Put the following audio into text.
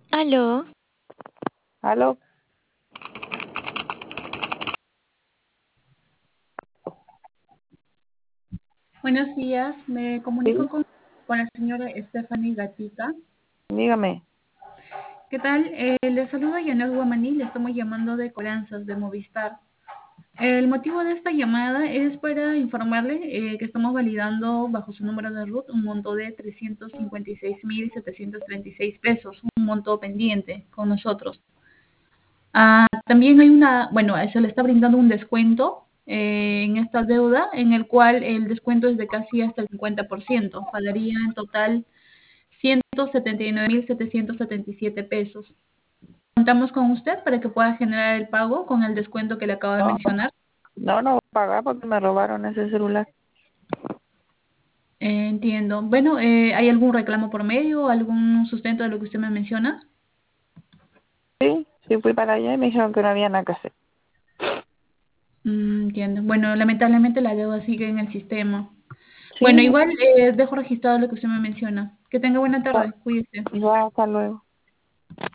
Aló, Aló, Buenos días, me comunico sí, con la señora Stephanie Gatica. dígame. ¿Qué tal? Le saludo a Yanet Guamaní, le estamos llamando de Colanzas de Movistar. El motivo de esta llamada es para informarle que estamos validando bajo su número de RUT un monto de 356.736 pesos, un monto pendiente con nosotros. También hay bueno, se le está brindando un descuento en esta deuda, en el cual el descuento es de casi hasta el 50%. Pagaría en total 179.777 pesos. Contamos con usted para que pueda generar el pago con el descuento que le acabo de No, mencionar. no voy a pagar porque me robaron ese celular. Entiendo. Bueno, ¿hay algún reclamo por medio, algún sustento de lo que usted me menciona? Sí, sí fui para allá y me dijeron que no había nada que hacer. Entiendo. Bueno, lamentablemente la deuda sigue en el sistema. Bueno, Sí, igual dejo registrado lo que usted me menciona. Que tenga buena ya, tarde. Cuídese. ya, hasta luego.